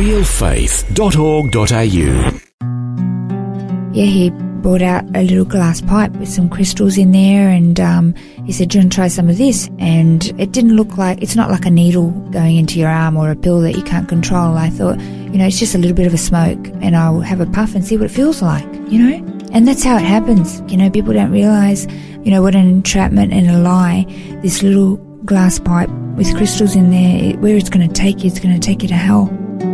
realfaith.org.au. Yeah, he brought out a little glass pipe with some crystals in there, and he said, "Do you want to try some of this?" And it didn't look like, it's not like a needle going into your arm or a pill that you can't control. I thought, it's just a little bit of a smoke, and I'll have a puff and see what it feels like, And that's how it happens. People don't realise, what an entrapment and a lie, this little glass pipe with crystals in there, where it's going to take you, it's going to take you to hell.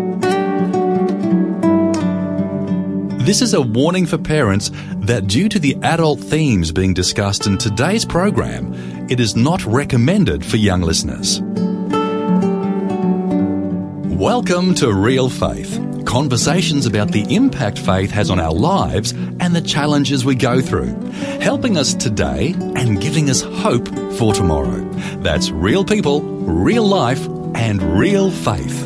This is a warning for parents that due to the adult themes being discussed in today's program, it is not recommended for young listeners. Welcome to Real Faith, conversations about the impact faith has on our lives and the challenges we go through, helping us today and giving us hope for tomorrow. That's real people, real life, and real faith.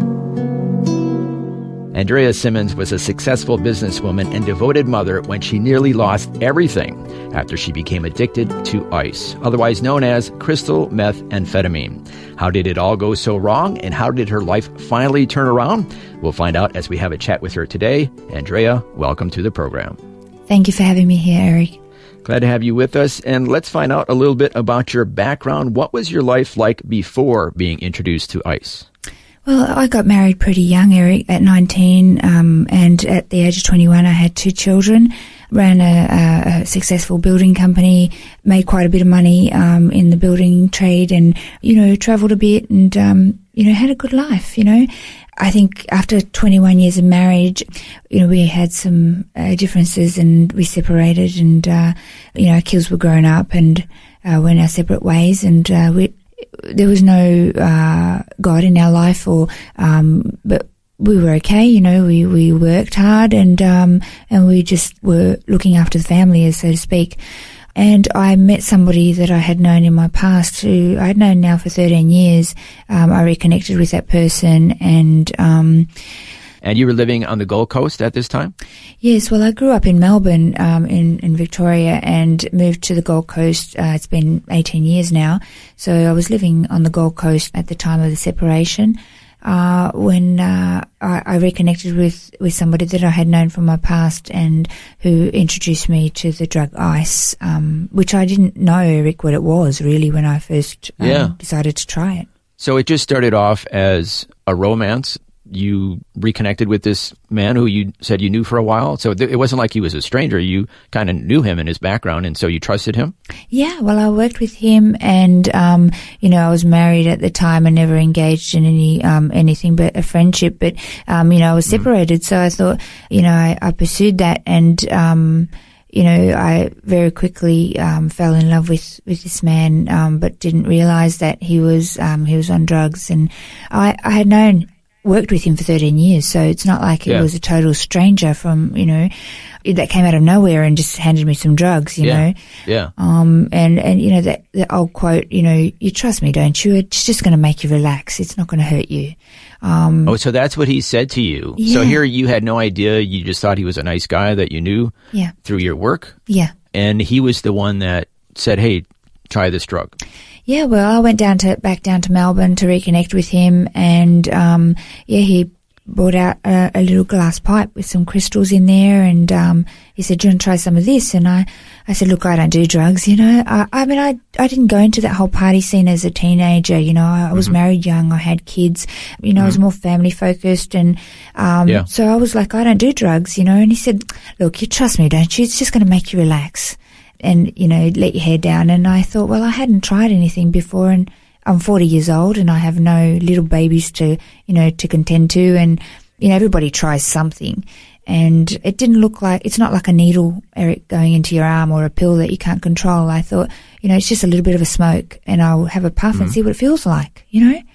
Andrea Simmons was a successful businesswoman and devoted mother when she nearly lost everything after she became addicted to ice, otherwise known as crystal methamphetamine. How did it all go so wrong, and how did her life finally turn around? We'll find out as we have a chat with her today. Andrea, welcome to the program. Thank you for having me here, Eric. Glad to have you with us, and let's find out a little bit about your background. What was your life like before being introduced to ice? Well, I got married pretty young, Eric, at 19, and at the age of 21 I had 2 children, ran a successful building company, made quite a bit of money in the building trade, and, travelled a bit and, had a good life, I think after 21 years of marriage, we had some differences and we separated, and, our kids were grown up and went our separate ways, and there was no God in our life, but we were okay. We worked hard, and we just were looking after the family, so to speak. And I met somebody that I had known in my past, who I'd known now for 13 years. I reconnected with that person, and you were living on the Gold Coast at this time? Yes, well, I grew up in Melbourne, in Victoria, and moved to the Gold Coast. It's been 18 years now. So I was living on the Gold Coast at the time of the separation, when I reconnected with somebody that I had known from my past, and who introduced me to the drug ice, which I didn't know, Eric, what it was really when I first decided to try it. So it just started off as a romance. You reconnected with this man who you said you knew for a while. So it wasn't like he was a stranger. You kind of knew him and his background, and so you trusted him? Yeah, well, I worked with him, and, I was married at the time and never engaged in anything but a friendship. But, I was separated. So I thought, I pursued that, and, I very quickly fell in love with this man, but didn't realize that he was on drugs. And I had worked with him for 13 years, so it's not like it was a total stranger from, that came out of nowhere and just handed me some drugs, you know. Yeah. And that old quote, you trust me, don't you? It's just going to make you relax. It's not going to hurt you. So that's what he said to you. Yeah. So here you had no idea. You just thought he was a nice guy that you knew through your work. Yeah. And he was the one that said, hey, try this drug. Yeah, well, I went back down to Melbourne to reconnect with him, and he brought out a little glass pipe with some crystals in there, and he said, "Do you want to try some of this?" And I said, "Look, I don't do drugs, I didn't go into that whole party scene as a teenager, I was married young, I had kids, I was more family focused, and so I was like, I don't do drugs, And he said, "Look, you trust me, don't you? It's just going to make you relax and, let your hair down." And I thought, well, I hadn't tried anything before, and I'm 40 years old and I have no little babies to contend to, and, everybody tries something. And it didn't look like, it's not like a needle, Eric, going into your arm or a pill that you can't control. I thought, it's just a little bit of a smoke, and I'll have a puff and see what it feels like,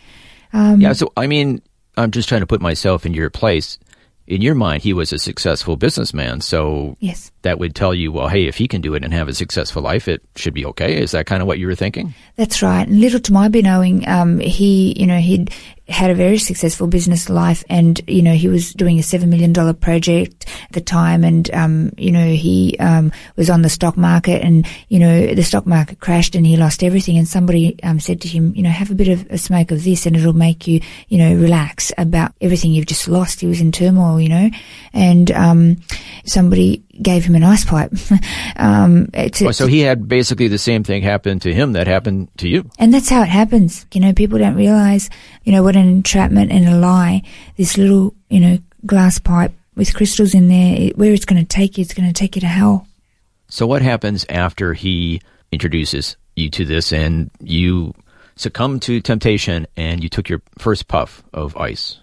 So, I'm just trying to put myself in your place. In your mind, he was a successful businessman, so yes, that would tell you, well, hey, if he can do it and have a successful life, it should be okay. Is that kind of what you were thinking? That's right. And little to my knowing, he'd had a very successful business life, and, you know, he was doing a $7 million project at the time, and, you know, he was on the stock market, and, you know, the stock market crashed and he lost everything, and somebody said to him, you know, have a bit of a smoke of this and it'll make you, you know, relax about everything you've just lost. He was in turmoil, you know, and somebody gave him an ice pipe. So he had basically the same thing happen to him that happened to you. And that's how it happens. You know, people don't realize, you know, what an entrapment and a lie, this little, you know, glass pipe with crystals in there, where it's going to take you, it's going to take you to hell. So what happens after he introduces you to this and you succumbed to temptation and you took your first puff of ice?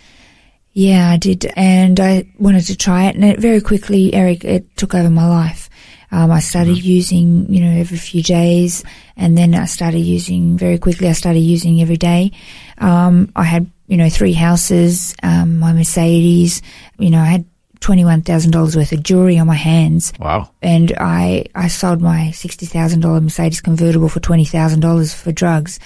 Yeah, I did, and I wanted to try it, and it very quickly, Eric, it took over my life. I started using, you know, every few days, and then I started using very quickly. I started using every day. I had, you know, 3 houses, my Mercedes, you know, I had $21,000 worth of jewelry on my hands. Wow. And I sold my $60,000 Mercedes convertible for $20,000 for drugs.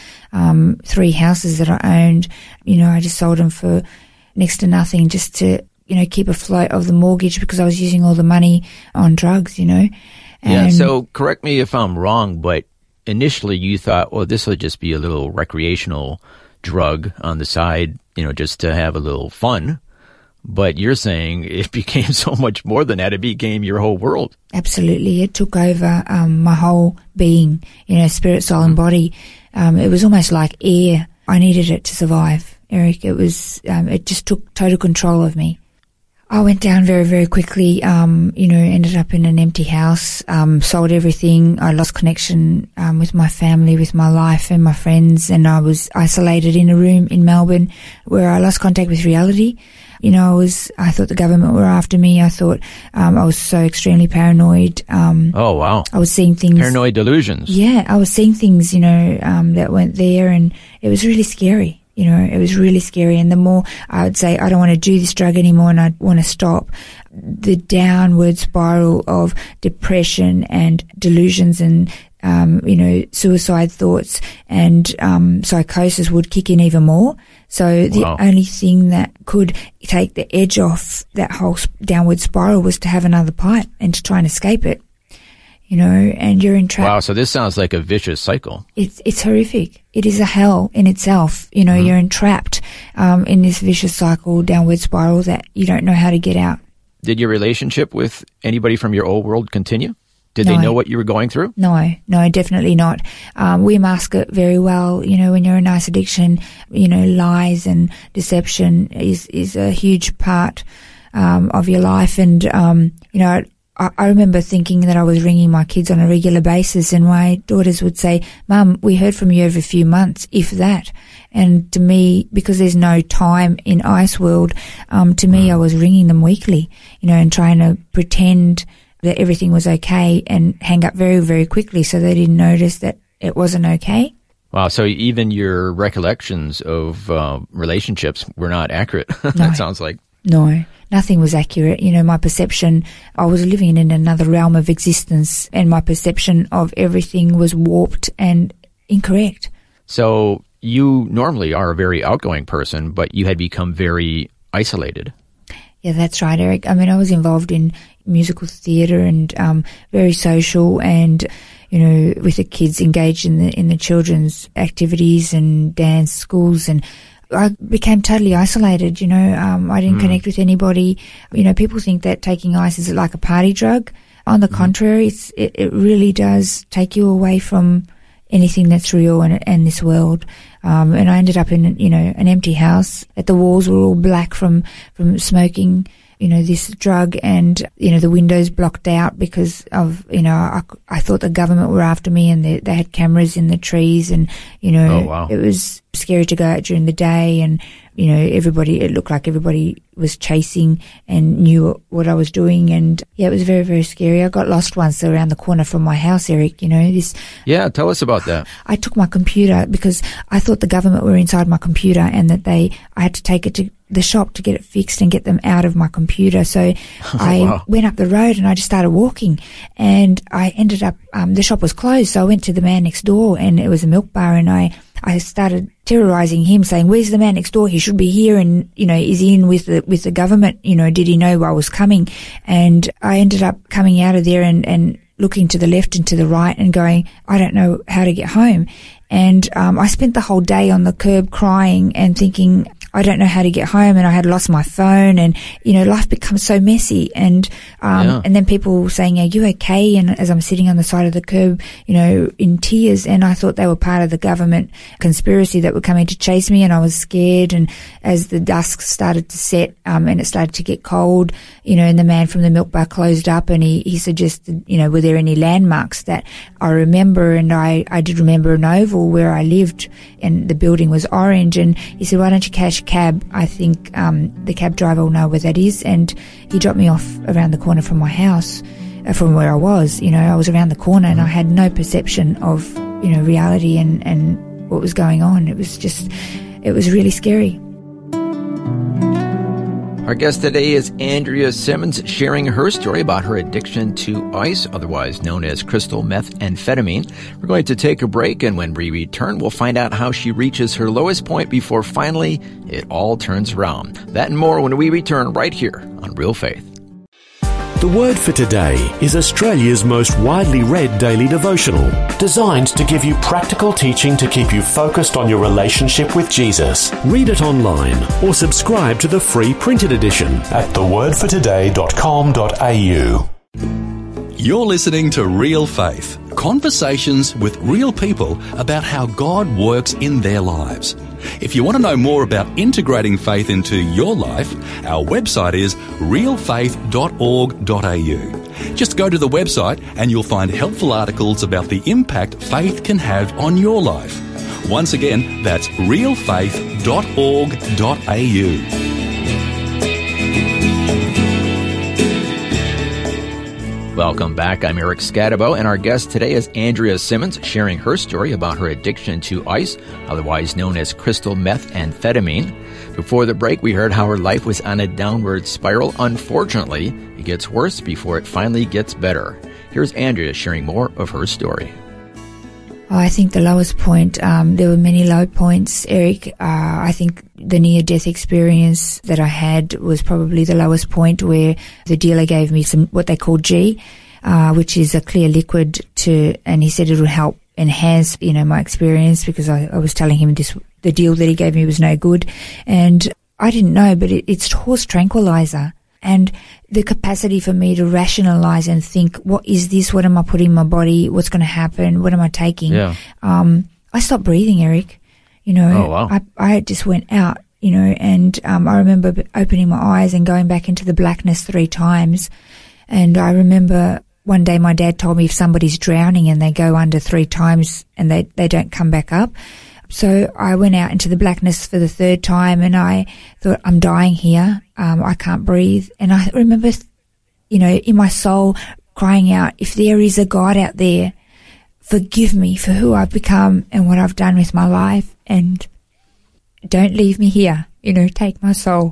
3 houses that I owned, you know, I just sold them for next to nothing just to, you know, keep afloat of the mortgage because I was using all the money on drugs, you know. And so correct me if I'm wrong, but initially you thought, well, this will just be a little recreational drug on the side, you know, just to have a little fun. But you're saying it became so much more than that. It became your whole world. Absolutely. It took over my whole being, you know, spirit, soul, and body. It was almost like air. I needed it to survive, Eric. It was, it just took total control of me. I went down very, very quickly, you know, ended up in an empty house, sold everything. I lost connection with my family, with my life and my friends, and I was isolated in a room in Melbourne where I lost contact with reality. You know, I thought the government were after me. I thought I was so extremely paranoid. Oh, wow. I was seeing things. Paranoid delusions. Yeah, I was seeing things, you know, that weren't there, and it was really scary. You know, it was really scary. And the more I would say, I don't want to do this drug anymore and I want to stop, the downward spiral of depression and delusions and, you know, suicide thoughts and psychosis would kick in even more. So the only thing that could take the edge off that whole downward spiral was to have another pipe and to try and escape it. You know, and you're entrapped. Wow, so this sounds like a vicious cycle. It's horrific. It is a hell in itself. You know, you're entrapped in this vicious cycle, downward spiral that you don't know how to get out. Did your relationship with anybody from your old world continue? Did they know what you were going through? No, definitely not. We mask it very well. You know, when you're in ice addiction, you know, lies and deception is a huge part of your life. And, you know, I remember thinking that I was ringing my kids on a regular basis, and my daughters would say, "Mum, we heard from you every few months, if that." And to me, because there's no time in Ice World, to me, I was ringing them weekly, you know, and trying to pretend that everything was okay and hang up very, very quickly so they didn't notice that it wasn't okay. Wow, so even your recollections of relationships were not accurate, No. That sounds like. No, nothing was accurate. You know, my perception, I was living in another realm of existence, and my perception of everything was warped and incorrect. So you normally are a very outgoing person, but you had become very isolated. Yeah, that's right, Eric. I mean, I was involved in musical theatre and very social, and you know, with the kids engaged in the children's activities and dance schools, and I became totally isolated. You know, I didn't connect with anybody. You know, people think that taking ice is like a party drug. On the contrary, it really does take you away from anything that's real and this world. And I ended up in, you know, an empty house. The walls were all black from smoking, you know, this drug, and, you know, the windows blocked out because of, you know, I thought the government were after me, and they had cameras in the trees, and, you know, It was scary to go out during the day, and, you know, it looked like everybody was chasing and knew what I was doing, and yeah, it was very, very scary. I got lost once around the corner from my house, Eric, you know, this. Yeah, tell us about that. I took my computer because I thought the government were inside my computer, and that I had to take it to the shop to get it fixed and get them out of my computer. So I went up the road and I just started walking, and I ended up, the shop was closed. So I went to the man next door, and it was a milk bar, and I started terrorizing him, saying, "Where's the man next door? He should be here. And, is he in with the government? Did he know I was coming?" And I ended up coming out of there and looking to the left and to the right and going, I don't know how to get home. And I spent the whole day on the curb crying and thinking, I don't know how to get home, and I had lost my phone, and, life becomes so messy. And then people saying, "Are you okay?" And as I'm sitting on the side of the curb, in tears, and I thought they were part of the government conspiracy that were coming to chase me, and I was scared. And as the dusk started to set, and it started to get cold, and the man from the milk bar closed up, and he suggested, were there any landmarks that I remember? And I did remember an oval where I lived, and the building was orange. And he said, "Why don't you catch a cab? I think the cab driver will know where that is." And he dropped me off around the corner from my house, from where I was. I was around the corner, and I had no perception of reality and what was going on. It was really scary. Our guest today is Andrea Simmons, sharing her story about her addiction to ice, otherwise known as crystal methamphetamine. We're going to take a break, and when we return, we'll find out how she reaches her lowest point before finally it all turns around. That and more when we return right here on Real Faith. The Word for Today is Australia's most widely read daily devotional, designed to give you practical teaching to keep you focused on your relationship with Jesus. Read it online or subscribe to the free printed edition at thewordfortoday.com.au. You're listening to Real Faith, conversations with real people about how God works in their lives. If you want to know more about integrating faith into your life, our website is realfaith.org.au. Just go to the website and you'll find helpful articles about the impact faith can have on your life. Once again, that's realfaith.org.au. Welcome back. I'm Eric Scatabo, and our guest today is Andrea Simmons, sharing her story about her addiction to ice, otherwise known as crystal methamphetamine. Before the break, we heard how her life was on a downward spiral. Unfortunately, it gets worse before it finally gets better. Here's Andrea sharing more of her story. I think the lowest point, there were many low points, Eric. I think the near-death experience that I had was probably the lowest point, where the dealer gave me some, what they call G, which is a clear liquid and he said it would help enhance, my experience, because I was telling him the deal that he gave me was no good. And I didn't know, but it's horse tranquilizer. And the capacity for me to rationalize and think, what is this? What am I putting in my body? What's going to happen? What am I taking? Yeah. I stopped breathing, Eric. Oh, wow. I just went out, and I remember opening my eyes and going back into the blackness 3 times. And I remember one day my dad told me if somebody's drowning and they go under 3 times and they don't come back up. So I went out into the blackness for the 3rd time, and I thought, I'm dying here. I can't breathe. And I remember, in my soul crying out, if there is a God out there, forgive me for who I've become and what I've done with my life, and don't leave me here, take my soul.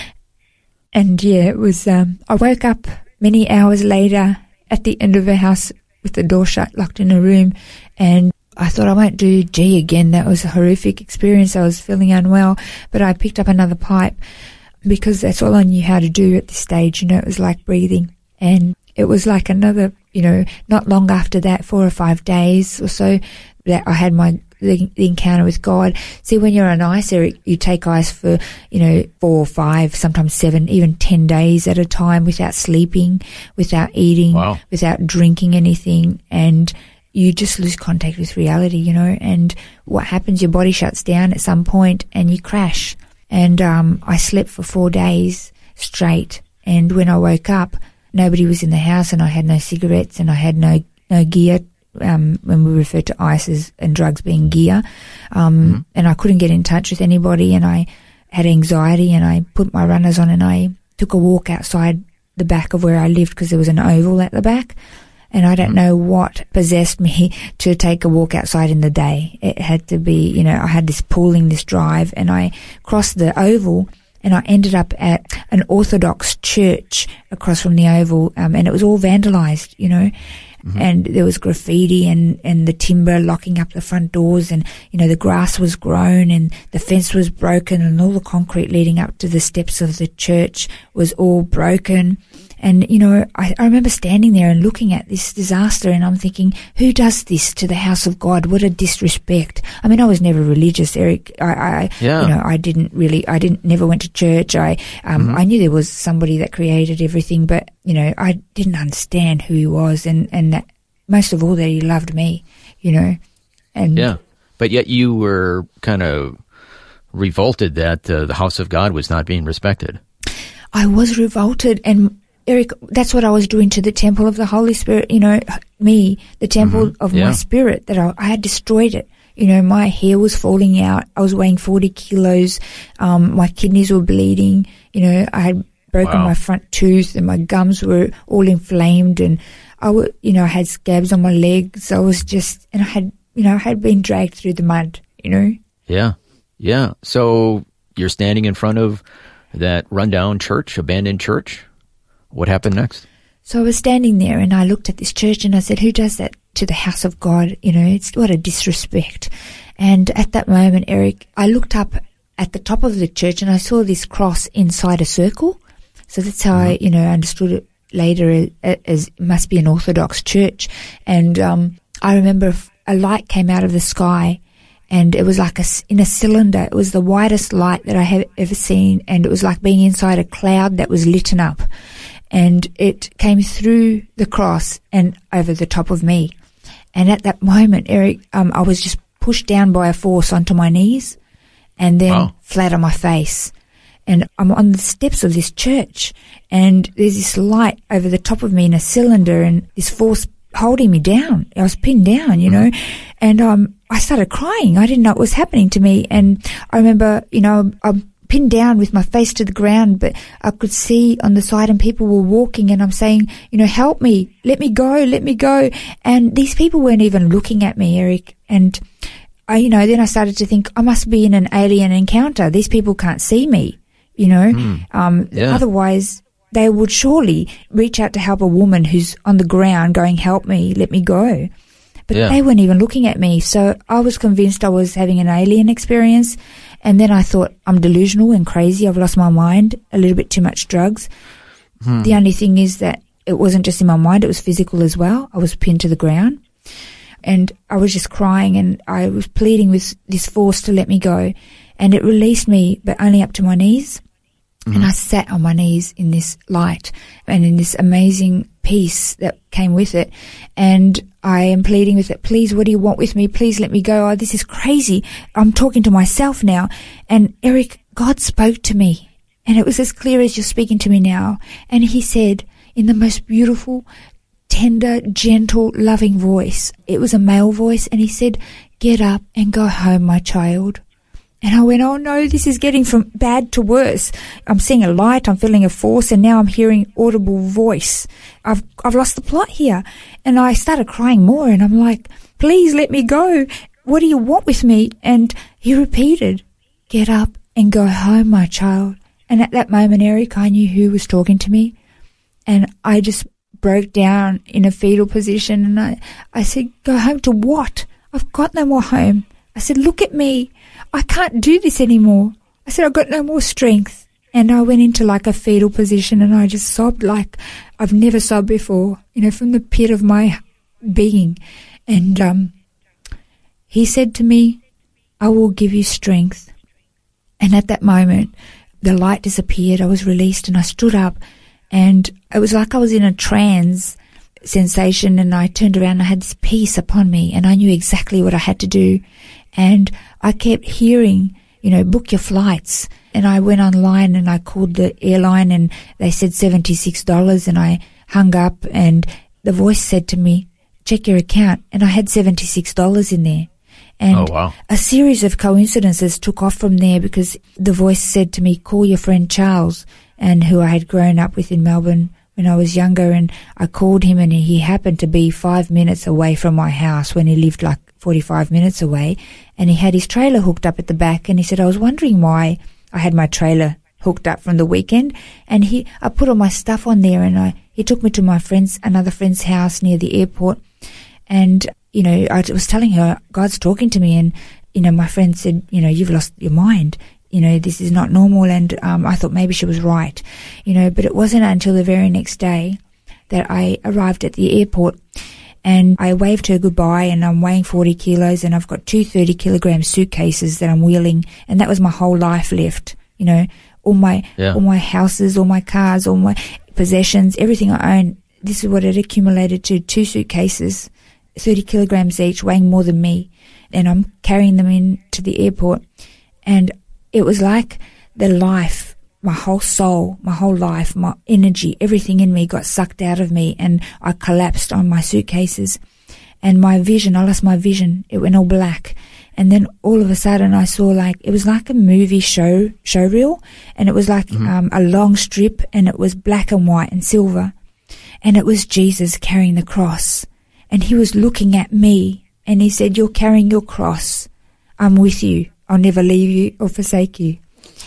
And it was, I woke up many hours later at the end of a house with the door shut, locked in a room, and I thought, I won't do G again. That was a horrific experience. I was feeling unwell, but I picked up another pipe because that's all I knew how to do at this stage. It was like breathing. And it was like another, not long after that, 4 or 5 days or so, that I had the encounter with God. See, when you're on ice, Eric, you take ice for, 4 or 5, sometimes 7, even 10 days at a time without sleeping, without eating, wow, without drinking anything. And you just lose contact with reality, and what happens, your body shuts down at some point and you crash. And I slept for 4 days straight. And when I woke up, nobody was in the house, and I had no cigarettes, and I had no gear, when we refer to ice and drugs being gear. And I couldn't get in touch with anybody, and I had anxiety, and I put my runners on and I took a walk outside the back of where I lived, because there was an oval at the back. And I don't know what possessed me to take a walk outside in the day. It had to be, I had this pulling, this drive, and I crossed the oval And I ended up at an Orthodox church across from the Oval, and it was all vandalized, you know. Mm-hmm. And there was graffiti and the timber locking up the front doors, and, you know, the grass was grown and the fence was broken, and all the concrete leading up to the steps of the church was all broken. And, you know, I remember standing there and looking at this disaster, and I'm thinking, who does this to the house of God? What a disrespect. I mean, I was never religious, Eric. You know, I never went to church. I knew there was somebody that created everything, but, you know, I didn't understand who he was, and that, most of all, that he loved me, you know. And yeah, but yet you were kind of revolted that the house of God was not being respected. I was revolted, and Eric, that's what I was doing to the temple of the Holy Spirit, you know, the temple of my spirit, that I had destroyed it. You know, my hair was falling out. I was weighing 40 kilos. My kidneys were bleeding. You know, I had broken my front tooth, and my gums were all inflamed, and I had scabs on my legs. I was just, and I had been dragged through the mud, you know. Yeah. Yeah. So you're standing in front of that rundown church, abandoned church. What happened next? So I was standing there, and I looked at this church, and I said, who does that to the house of God? You know, it's what a disrespect. And at that moment, Eric, I looked up at the top of the church, and I saw this cross inside a circle. So that's how I, you know, understood it later as it must be an Orthodox church. And I remember a light came out of the sky, and it was like in a cylinder. It was the whitest light that I have ever seen, and it was like being inside a cloud that was lit up. And it came through the cross and over the top of me. And at that moment, Eric, I was just pushed down by a force onto my knees, and then flat on my face. And I'm on the steps of this church, and there's this light over the top of me in a cylinder, and this force holding me down. I was pinned down, you know, and I started crying. I didn't know what was happening to me. And I remember, you know, I'm pinned down with my face to the ground, but I could see on the side, and people were walking, and I'm saying, you know, help me, let me go, let me go. And these people weren't even looking at me, Eric. And then I started to think, I must be in an alien encounter. These people can't see me, you know. Otherwise they would surely reach out to help a woman who's on the ground going, help me, let me go. But they weren't even looking at me. So I was convinced I was having an alien experience. And then I thought, I'm delusional and crazy. I've lost my mind, a little bit too much drugs. The only thing is that it wasn't just in my mind, it was physical as well. I was pinned to the ground, and I was just crying, and I was pleading with this force to let me go. And it released me, but only up to my knees. And I sat on my knees in this light and in this amazing peace that came with it. And I am pleading with it, please, what do you want with me? Please let me go. Oh, this is crazy. I'm talking to myself now. And Eric, God spoke to me, and it was as clear as you're speaking to me now. And he said, in the most beautiful, tender, gentle, loving voice, it was a male voice, and he said, get up and go home, my child. And I went, oh no, this is getting from bad to worse. I'm seeing a light, I'm feeling a force, and now I'm hearing audible voice. I've lost the plot here. And I started crying more, and I'm like, please let me go. What do you want with me? And he repeated, get up and go home, my child. And at that moment, Eric, I knew who was talking to me. And I just broke down in a fetal position, and I said, go home to what? I've got no more home. I said, look at me. I can't do this anymore. I said, I've got no more strength. And I went into like a fetal position, and I just sobbed like I've never sobbed before, you know, from the pit of my being. And he said to me, I will give you strength. And at that moment, the light disappeared. I was released, and I stood up, and it was like I was in a trance sensation, and I turned around and I had this peace upon me, and I knew exactly what I had to do. And I kept hearing, you know, book your flights. And I went online and I called the airline, and they said $76, and I hung up, and the voice said to me, check your account. And I had $76 in there. And a series of coincidences took off from there, because the voice said to me, call your friend Charles, and who I had grown up with in Melbourne when I was younger. And I called him, and he happened to be 5 minutes away from my house when he lived like 45 minutes away, and he had his trailer hooked up at the back. And he said, I was wondering why I had my trailer hooked up from the weekend, and I put all my stuff on there, and he took me to another friend's house near the airport, and I was telling her God's talking to me, and my friend said, you've lost your mind. This is not normal, and I thought maybe she was right, but it wasn't until the very next day that I arrived at the airport, and I waved her goodbye, and I'm weighing 40 kilos, and I've got 2 30-kilogram suitcases that I'm wheeling, and that was my whole life left, all my houses, all my cars, all my possessions, everything I own. This is what it accumulated to, 2 suitcases, 30 kilograms each, weighing more than me, and I'm carrying them into the airport, and it was like the life, my whole soul, my whole life, my energy, everything in me got sucked out of me, and I collapsed on my suitcases. And my vision, I lost my vision. It went all black. And then all of a sudden I saw it was like a movie show reel, and it was like a long strip, and it was black and white and silver. And it was Jesus carrying the cross. And he was looking at me, and he said, "You're carrying your cross. I'm with you. I'll never leave you or forsake you."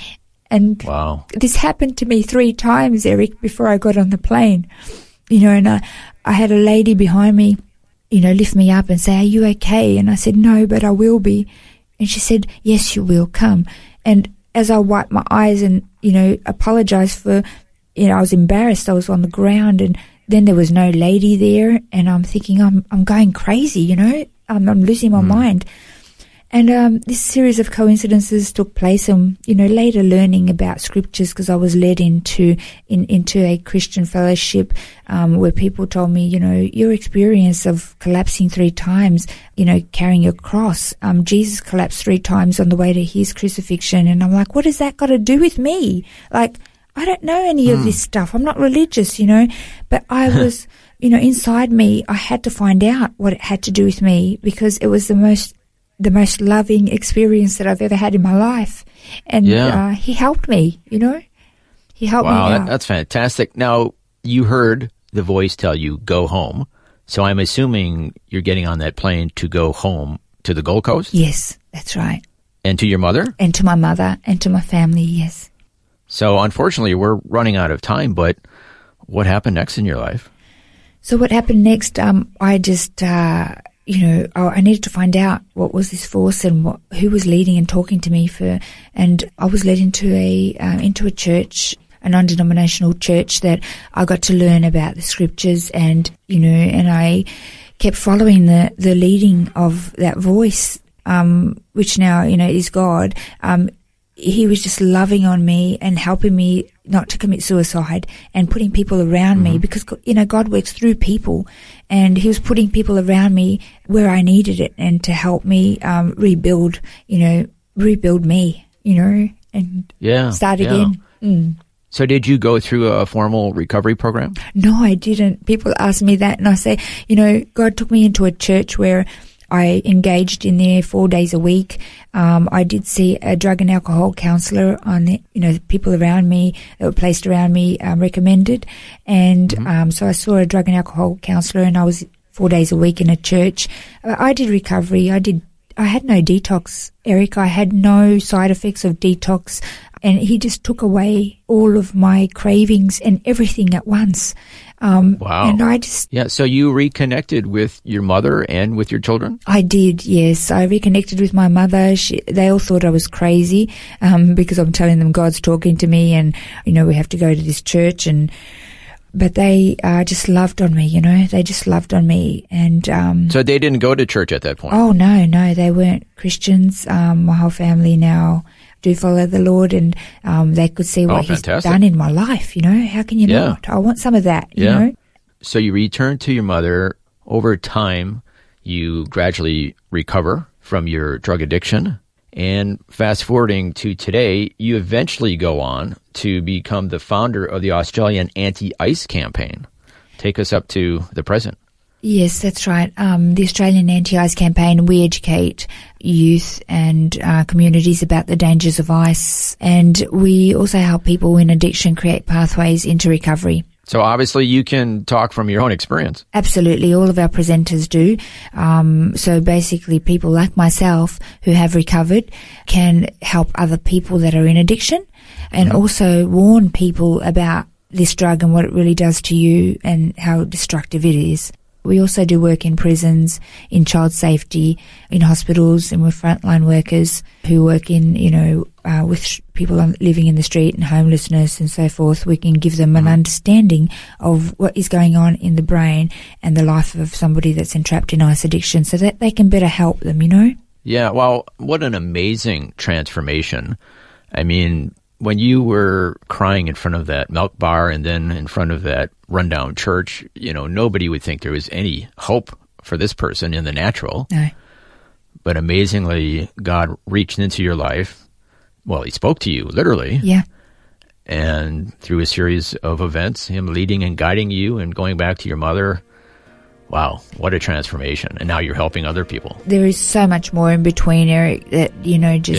And wow. This happened to me 3 times, Eric, before I got on the plane. And I had a lady behind me, lift me up and say, "Are you okay?" And I said, "No, but I will be." And she said, "Yes, you will, come." And as I wiped my eyes and, apologized for, I was embarrassed. I was on the ground, and then there was no lady there, and I'm thinking I'm going crazy, I'm losing my mind. And this series of coincidences took place, and later learning about scriptures, because I was led into a Christian fellowship where people told me, your experience of collapsing 3 times, carrying your cross. Jesus collapsed 3 times on the way to his crucifixion, and I'm like, what has that got to do with me? I don't know any of this stuff. I'm not religious, but I was, inside me, I had to find out what it had to do with me, because it was the most loving experience that I've ever had in my life. And he helped me, He helped me out. That's fantastic. Now, you heard the voice tell you, go home. So I'm assuming you're getting on that plane to go home to the Gold Coast? Yes, that's right. And to your mother? And to my mother and to my family, yes. So unfortunately, we're running out of time, but what happened next in your life? So what happened next, I just... I needed to find out what was this force and who was leading and talking to me and I was led into a church, a non-denominational church, that I got to learn about the scriptures, and I kept following the leading of that voice, which now, is God. He was just loving on me and helping me not to commit suicide, and putting people around me, because, God works through people, and he was putting people around me where I needed it, and to help me rebuild me, and start again. So did you go through a formal recovery program? No, I didn't. People ask me that, and I say, God took me into a church where I engaged in there 4 days a week. I did see a drug and alcohol counselor on the, the people around me that were placed around me, recommended. And, so I saw a drug and alcohol counselor, and I was 4 days a week in a church. I did recovery. I had no detox, Eric. I had no side effects of detox. And he just took away all of my cravings and everything at once. Wow. And I just... Yeah, so you reconnected with your mother and with your children? I did, yes. I reconnected with my mother. They all thought I was crazy, because I'm telling them God's talking to me, and, we have to go to this church, but they just loved on me, They just loved on me. And so they didn't go to church at that point? Oh, no, they weren't Christians. My whole family now do follow the Lord, and they could see what he's done in my life, How can you not? I want some of that, you know? So you return to your mother. Over time, you gradually recover from your drug addiction. And fast forwarding to today, you eventually go on to become the founder of the Australian Anti-Ice campaign. Take us up to the present. Yes, that's right. The Australian Anti-Ice campaign, we educate youth and communities about the dangers of ice, and we also help people in addiction create pathways into recovery. So obviously you can talk from your own experience. Absolutely. All of our presenters do. So basically people like myself who have recovered can help other people that are in addiction and also warn people about this drug and what it really does to you and how destructive it is. We also do work in prisons, in child safety, in hospitals, and with frontline workers who work in, with people living in the street and homelessness and so forth. We can give them an understanding of what is going on in the brain and the life of somebody that's entrapped in ice addiction so that they can better help them, Yeah, well, what an amazing transformation. I mean, when you were crying in front of that milk bar and then in front of that rundown church, nobody would think there was any hope for this person in the natural. No. But amazingly, God reached into your life. Well, he spoke to you, literally. Yeah. And through a series of events, him leading and guiding you and going back to your mother. Wow, what a transformation. And now you're helping other people. There is so much more in between, Eric, that, we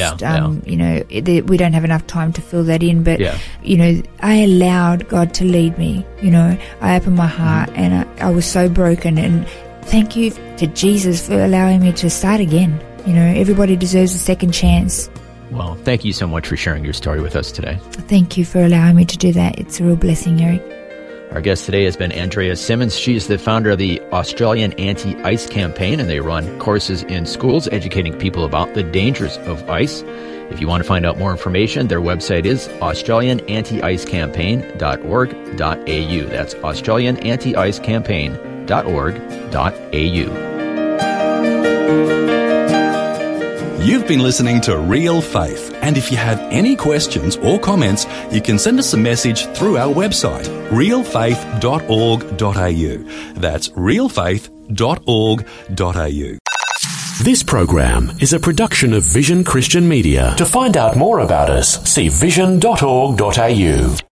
don't have enough time to fill that in. But, I allowed God to lead me. I opened my heart and I was so broken. And thank you to Jesus for allowing me to start again. Everybody deserves a second chance. Well, thank you so much for sharing your story with us today. Thank you for allowing me to do that. It's a real blessing, Eric. Our guest today has been Andrea Simmons. She's the founder of the Australian Anti-Ice Campaign, and they run courses in schools educating people about the dangers of ice. If you want to find out more information, their website is australianantiicecampaign.org.au. That's australianantiicecampaign.org.au. You've been listening to Real Faith, and if you have any questions or comments, you can send us a message through our website, realfaith.org.au. That's realfaith.org.au. This program is a production of Vision Christian Media. To find out more about us, see vision.org.au.